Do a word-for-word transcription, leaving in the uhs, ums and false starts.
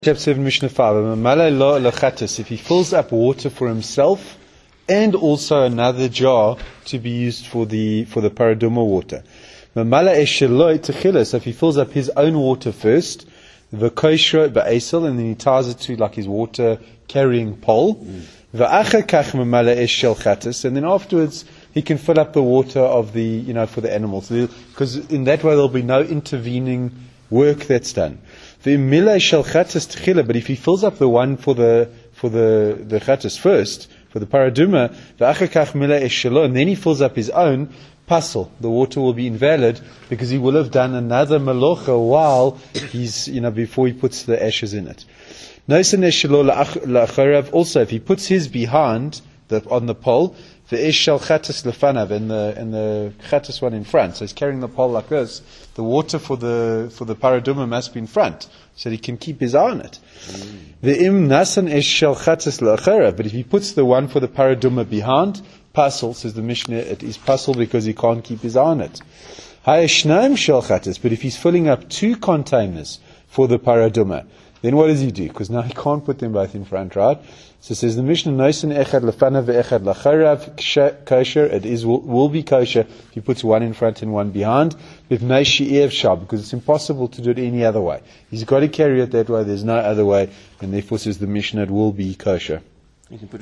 Chapter seven, Mishnah five. If he fills up water for himself and also another jar to be used for the for the paraduma water. So if he fills up his own water first, the koshra ba'esel, and then he ties it to like his water carrying pole. Mm. And then afterwards he can fill up the water of the you know for the animals, because in that way there'll be no intervening work that's done. But if he fills up the one for the for the the chattas first, for the paraduma, and then he fills up his own, pasal, the water will be invalid because he will have done another malocha while he's you know before he puts the ashes in it. Also, if he puts his behind the on the pole, the ish shel chattas lefanav, and the and the chattas one in front. So he's carrying the pole like this. The water for the for the paraduma must be in front, so he can keep his eye on it. The im nasan ish shel chattas leacharav, but if he puts the one for the paraduma behind, pasal, says the Mishnah, it is pasal because he can't keep his eye on it. Hayashnaim shel chattas, but if he's filling up two containers for the paraduma, then what does he do? Because now he can't put them both in front, right? So it says the Mishnah, Noisan echad lefanav ve'echad lacharav kosher. It is will, will be kosher if he puts one in front and one behind. Because it's impossible to do it any other way. He's got to carry it that way. There's no other way, and therefore says the Mishnah, it will be kosher.